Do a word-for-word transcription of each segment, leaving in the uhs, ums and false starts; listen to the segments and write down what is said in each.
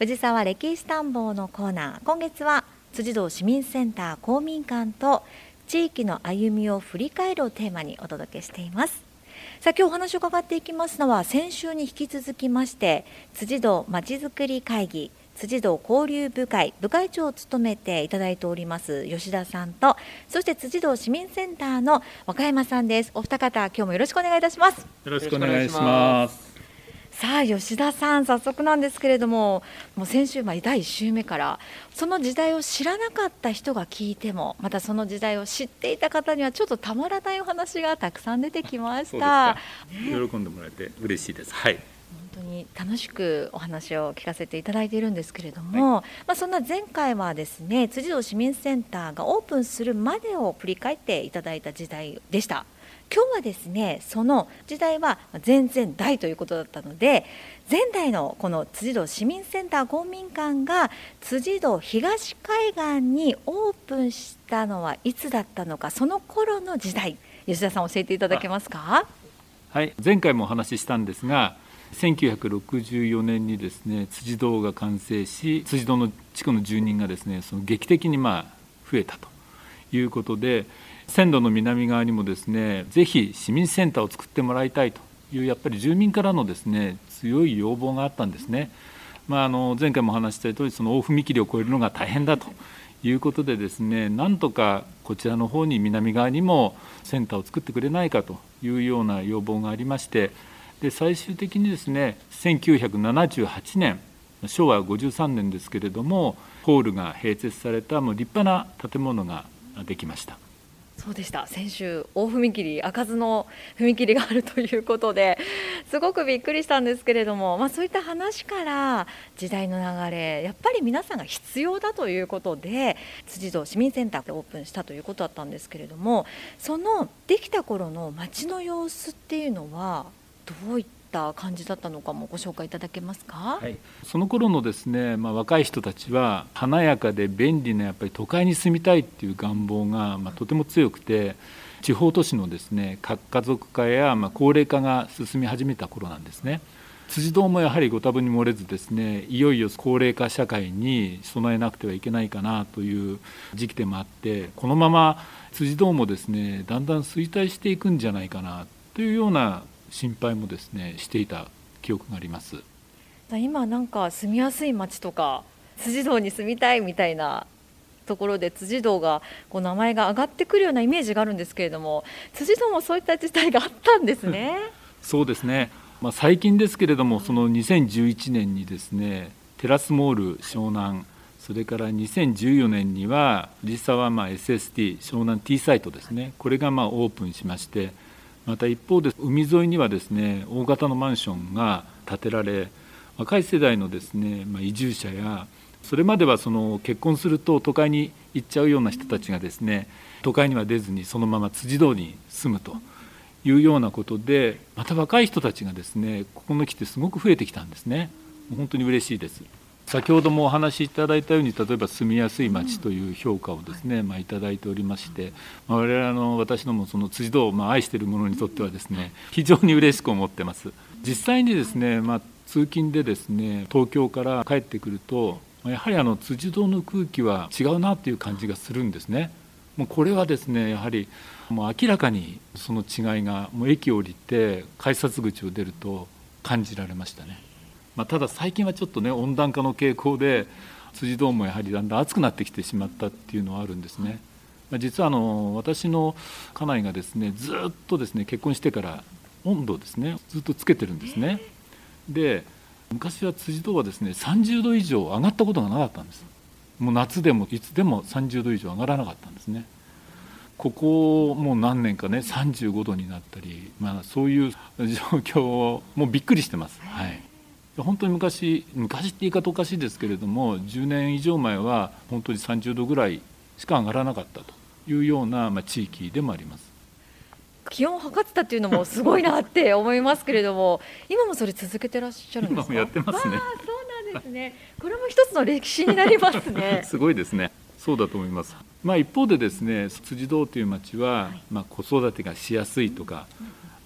藤沢歴史探訪のコーナー、今月は辻堂市民センター公民館と地域の歩みを振り返るをテーマにお届けしています。さあ今日お話を伺っていきますのは、先週に引き続きまして辻堂まちづくり会議辻堂交流部会部会長を務めていただいております吉田さんと、そして辻堂市民センターの若山さんです。お二方、今日もよろしくお願いいたします。 よろしくお願いします。 さあ吉田さん、早速なんですけれども、もう先週、まあ、だいいっ週目からその時代を知らなかった人が聞いても、またその時代を知っていた方にはちょっとたまらないお話がたくさん出てきました。 ね、喜んでもらえて嬉しいです。はい、 本当に楽しくお話を聞かせていただいているんですけれども、はい、まあ、そんな前回はですね、辻堂市民センターがオープンするまでを振り返っていただいた時代でした。今日はですね、その時代は前々代ということだったので、前代のこの辻堂市民センター公民館が辻堂東海岸にオープンしたのはいつだったのか、その頃の時代、吉田さん教えていただけますか。 はい、前回もお話ししたんですが、せんきゅうひゃくろくじゅうよねんにですね、辻堂が完成し、辻堂の地区の住人がですね、その劇的にまあ増えたということで、線路の南側にもですね、ぜひ市民センターを作ってもらいたいというやっぱり住民からのですね、強い要望があったんですね。まあ、あの前回もお話した通り、その大踏切を越えるのが大変だということでですね、なんとかこちらの方に南側にもセンターを作ってくれないかというような要望がありまして、で最終的にですね、せんきゅうひゃくななじゅうはちねん、しょうわごじゅうさんねんですけれども、ホールが併設されたもう立派な建物ができました。 そうでした。先週大踏切、開かずの踏切があるということですごくびっくりしたんですけれども、まあ、そういった話から時代の流れ、やっぱり皆さんが必要だということで辻堂市民センターでオープンしたということだったんですけれども、そのできた頃の街の様子っていうのはどういった感じだったのかもご紹介いただけますか。 はい、その頃のですね、まあ、若い人たちは華やかで便利なやっぱり都会に住みたいっていう願望が、まあ、とても強くて、地方都市のですね、核家族化や、まあ、高齢化が進み始めた頃なんですね。辻堂もやはりご多分に漏れずですね、いよいよ高齢化社会に備えなくてはいけないかなという時期でもあって、このまま辻堂もですね、だんだん衰退していくんじゃないかなというような心配もですね、していた記憶があります。 今なんか住みやすい街とか辻堂に住みたいみたいなところで辻堂がこう名前が上がってくるようなイメージがあるんですけれども、辻堂もそういった時代があったんですね。 そうですね、まあ、最近ですけれども、そのにせんじゅういちねんにですね、テラスモール湘南、それからにせんじゅうよねんには藤沢まあ エスエスティー 湘南 T サイトですね、これがまあオープンしまして、また一方で海沿いにはですね、大型のマンションが建てられ、若い世代のですね、まあ、移住者や、それまではその結婚すると都会に行っちゃうような人たちがですね、都会には出ずにそのまま辻堂に住むというようなことで、また若い人たちがですね、ここに来てすごく増えてきたんですね。本当に嬉しいです。先ほどもお話しいただいたように、例えば住みやすい街という評価をですね、まあ、いただいておりまして、まあ、我々の私どもその辻堂をまあ愛している者にとってはですね、非常に嬉しく思ってます。実際にですね、まあ、通勤でですね、東京から帰ってくると、やはりあの辻堂の空気は違うなという感じがするんですね。もうこれはですね、やはりもう明らかにその違いが、もう駅を降りて改札口を出ると感じられましたね。まあ、ただ最近はちょっとね、温暖化の傾向で辻堂もやはりだんだん暑くなってきてしまったっていうのはあるんですね。まあ、実はあの私の家内がですね、ずっとですね、結婚してから温度をですね、ずっとつけてるんですね。で、昔は辻堂はですね、さんじゅうど以上上がったことがなかったんです。もう夏でもいつでもさんじゅうど以上上がらなかったんですね。ここもう何年かね、さんじゅうごどになったり、まあ、そういう状況もびっくりしてます。はい、本当に昔、昔って言い方おかしいですけれども、じゅうねん以上前は本当にさんじゅうどぐらいしか上がらなかったというような、まあ、地域でもあります。 気温を測ってたっていうのもすごいなって思いますけれども、今もそれ続けてらっしゃるんですか。 今もやってますね。 あ、そうなんですね。これも一つの歴史になりますね。 すごいですね。そうだと思います。まあ、一方でですね、辻堂という町は、まあ、子育てがしやすいとか、あ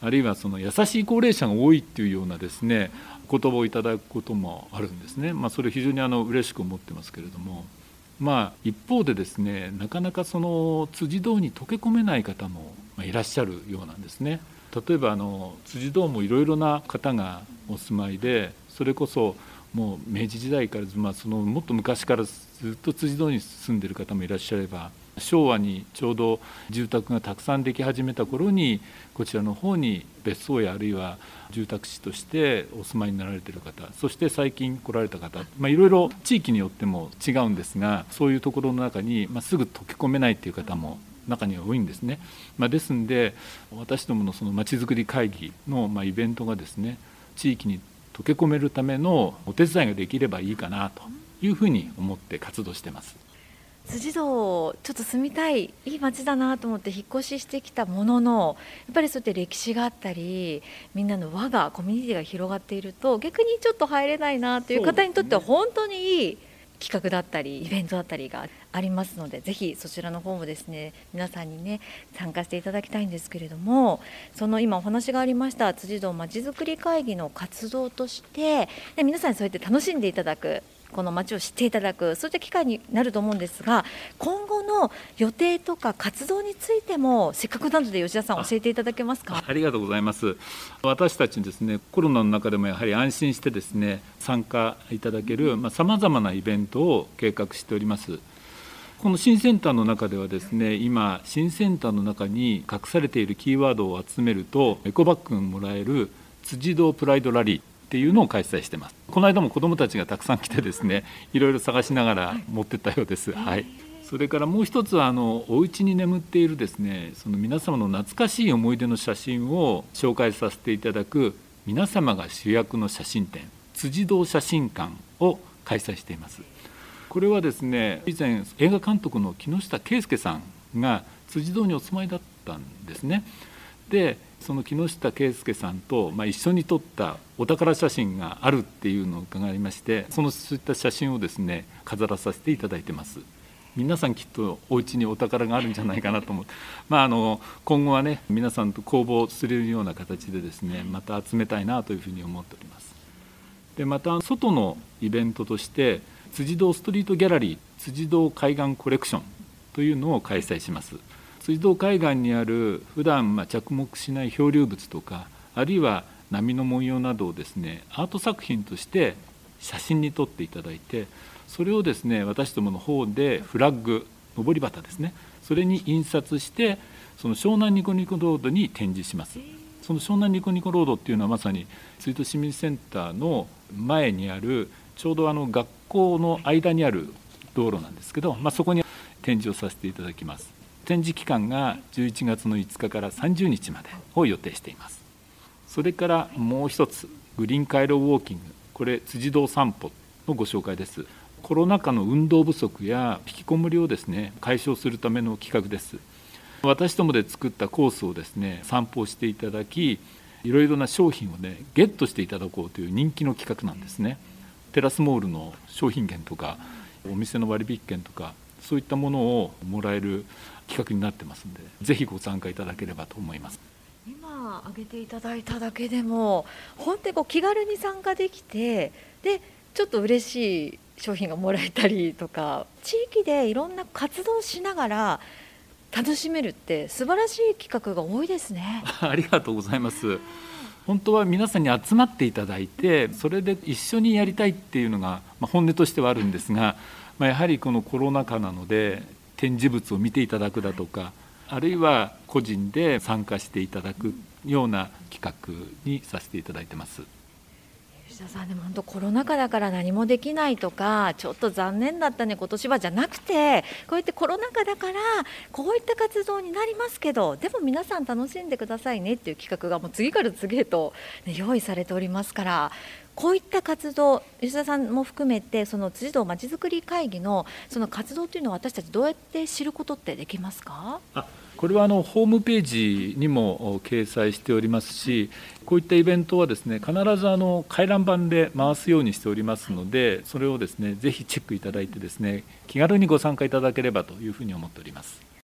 あるいはその優しい高齢者が多いっていうようなですね言葉をいただくこともあるんですね。まあ、それ非常にあの嬉しく思ってますけれども、まあ、一方でですねなかなかその辻堂に溶け込めない方もいらっしゃるようなんですね。例えばあの辻堂もいろいろな方がお住まいで、それこそもう明治時代から、まあ、そのもっと昔からずっと辻堂に住んでいる方もいらっしゃれば、昭和にちょうど住宅がたくさんでき始めた頃にこちらの方に別荘やあるいは住宅地としてお住まいになられている方、そして最近来られた方、まあ、いろいろ地域によっても違うんですが、そういうところの中に、まあ、すぐ溶け込めないという方も中には多いんですね。まあ、ですので私どものそのまちづくり会議のまあイベントがですね地域に溶け込めるためのお手伝いができればいいかなというふうに思って活動しています。 辻堂ちょっと住みたいいい街だなと思って引っ越ししてきたものの、やっぱりそうやって歴史があったりみんなの輪がコミュニティが広がっていると逆にちょっと入れないなという方にとっては本当にいい企画だったりイベントだったりがありますので、ぜひそちらの方もですね皆さんにね参加していただきたいんですけれども、その今お話がありました辻堂まちづくり会議の活動としてで皆さんにそうやって楽しんでいただく、この街を知っていただく、そういった機会になると思うんですが、今後の予定とか活動についてもせっかくなので吉田さん教えていただけますか。 ありがとうございます。私たちですねコロナの中でもやはり安心してですね参加いただけるさまざまなイベントを計画しております。この新センターの中ではですね今新センターの中に隠されているキーワードを集めるとエコバッグがもらえる辻堂プライドラリーっていうのを開催しています。この間も子どもたちがたくさん来てですねいろいろ探しながら持ってったようです。はい、それからもう一つはあのお家に眠っているですねその皆様の懐かしい思い出の写真を紹介させていただく皆様が主役の写真展辻堂写真館を開催しています。これはですね以前映画監督の木下圭介さんが辻堂にお住まいだったんですね。でその木下圭介さんと、まあ、一緒に撮ったお宝写真があるっていうのを伺いまして、そのそういった写真をですね飾らさせていただいてます。皆さんきっとお家にお宝があるんじゃないかなと思って、まあ、あの今後はね皆さんと公募するような形でですねまた集めたいなというふうに思っております。でまた外のイベントとして辻堂ストリートギャラリー辻堂海岸コレクションというのを開催します。辻堂海岸にある普段まあ着目しない漂流物とかあるいは波の文様などをですねアート作品として写真に撮っていただいて、それをですね私どもの方でフラッグ上り旗ですねそれに印刷してその湘南ニコニコロードに展示します。その湘南ニコニコロードっていうのはまさに辻堂市民センターの前にあるちょうどあの学校の間にある道路なんですけど、まあ、そこに展示をさせていただきます。展示期間がじゅういちがつのいつかからさんじゅうにちまでを予定しています。それからもう一つグリーン回廊ウォーキング、これ辻堂散歩のご紹介です。コロナ禍の運動不足や引きこもりをですね解消するための企画です。私どもで作ったコースをですね散歩していただき、いろいろな商品をねゲットしていただこうという人気の企画なんですね。テラスモールの商品券とかお店の割引券とかそういったものをもらえる企画になってますので、ぜひご参加いただければと思います。 今挙げていただいただけでも本当にこう気軽に参加できて、でちょっと嬉しい商品がもらえたりとか、地域でいろんな活動をしながら楽しめるって素晴らしい企画が多いですね。 ありがとうございます。本当は皆さんに集まっていただいてそれで一緒にやりたいっていうのが本音としてはあるんですが、まあ、やはりこのコロナ禍なので展示物を見ていただくだとか、あるいは個人で参加していただくような企画にさせていただいてます。 吉田さん、でも本当コロナ禍だから何もできないとかちょっと残念だったね今年はじゃなくて、こうやってコロナ禍だからこういった活動になりますけどでも皆さん楽しんでくださいねっていう企画がもう次から次へと、ね、用意されておりますから、こういった活動吉田さんも含めてその辻堂まちづくり会議のその活動というのは私たちどうやって知ることってできますか？ あこれはあのホームページにも掲載しておりますし、こういったイベントはですね必ずあの回覧板で回すようにしておりますので、それをですねぜひチェックいただいてですね気軽にご参加いただければというふうに思っております。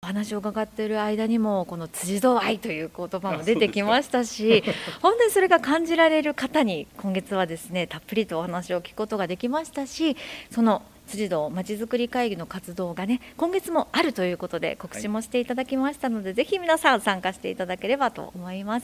お話を伺っている間にもこの辻堂愛という言葉も出てきましたし、本当にそれが感じられる方に今月はですねたっぷりとお話を聞くことができましたし、その辻堂まちづくり会議の活動がね今月もあるということで告知もしていただきましたので、はい、ぜひ皆さん参加していただければと思います。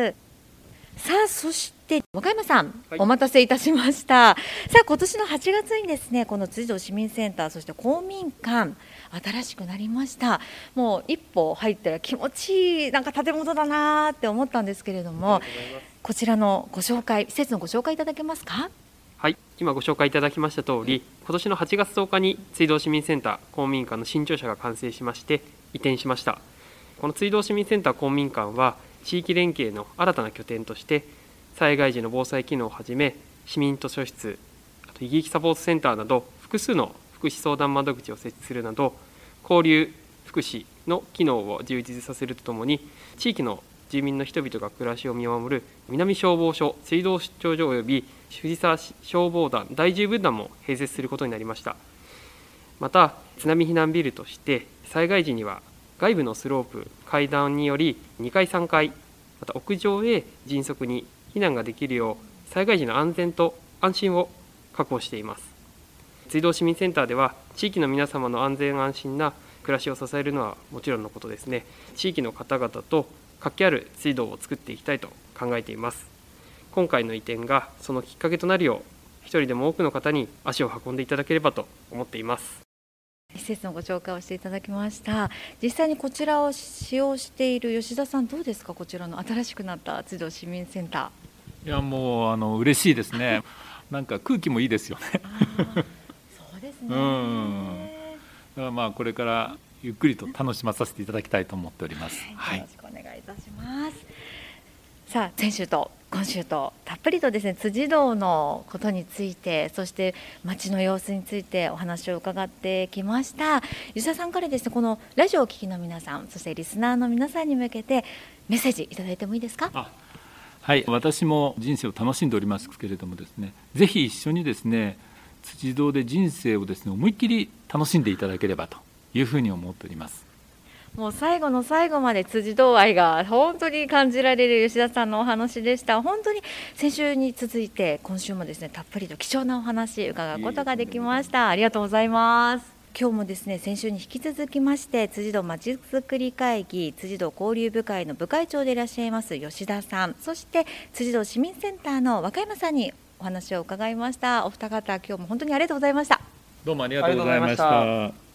さあそして若山さん、はい、お待たせいたしました。さあ今年のはちがつにですねこの辻堂市民センターそして公民館新しくなりました。もう一歩入ったら気持ちいいなんか建物だなって思ったんですけれども、こちらのご紹介施設のご紹介いただけますか。 はい、今ご紹介いただきました通り、今年のはちがつとおかに辻堂市民センター公民館の新庁舎が完成しまして移転しました。この辻堂市民センター公民館は地域連携の新たな拠点として災害時の防災機能をはじめ市民図書室、あと異議サポートセンターなど複数の福祉相談窓口を設置するなど交流福祉の機能を充実させるとともに地域の住民の人々が暮らしを見守る南消防署辻堂出張所及び藤沢消防団第じゅう分団も併設することになりました。また津波避難ビルとして災害時には外部のスロープ階段によりにかいさんがいまた屋上へ迅速に避難ができるよう災害時の安全と安心を確保しています。辻堂市民センターでは地域の皆様の安全安心な暮らしを支えるのはもちろんのことですね、地域の方々と活気ある辻堂を作っていきたいと考えています。今回の移転がそのきっかけとなるよう一人でも多くの方に足を運んでいただければと思っています。 施設のご紹介をしていただきました。実際にこちらを使用している吉田さんどうですか。こちらの新しくなった辻堂市民センター。いやもうあの嬉しいですねなんか空気もいいですよねそうですね。うんだからまあこれからゆっくりと楽しまさせていただきたいと思っております。 はい、よろしくお願いいたします。さあ先週と今週とたっぷりとですね辻堂のことについてそして街の様子についてお話を伺ってきました。吉田さんからですねこのラジオをお聞きの皆さんそしてリスナーの皆さんに向けてメッセージいただいてもいいですか。 あはい、私も人生を楽しんでおりますけれどもですねぜひ一緒にですね辻堂で人生をですね思いっきり楽しんでいただければというふうに思っております。 もう最後の最後まで辻堂愛が本当に感じられる吉田さんのお話でした。本当に先週に続いて今週もですねたっぷりと貴重なお話伺うことができました。ありがとうございます。今日もですね先週に引き続きまして辻堂まちづくり会議辻堂交流部会の部会長でいらっしゃいます吉田さん、そして辻堂市民センターの若山さんにお話を伺いました。お二方今日も本当にありがとうございました。 どうもありがとうございました。